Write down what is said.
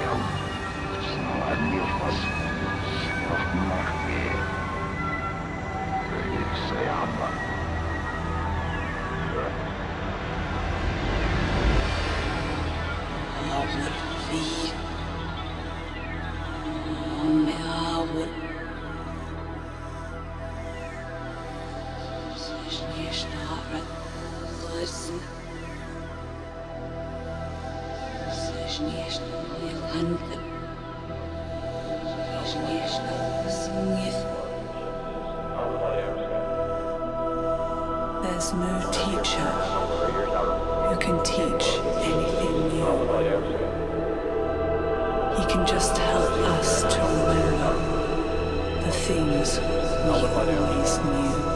There's no teacher who can teach anything new. He can just help us to remember the things we always knew.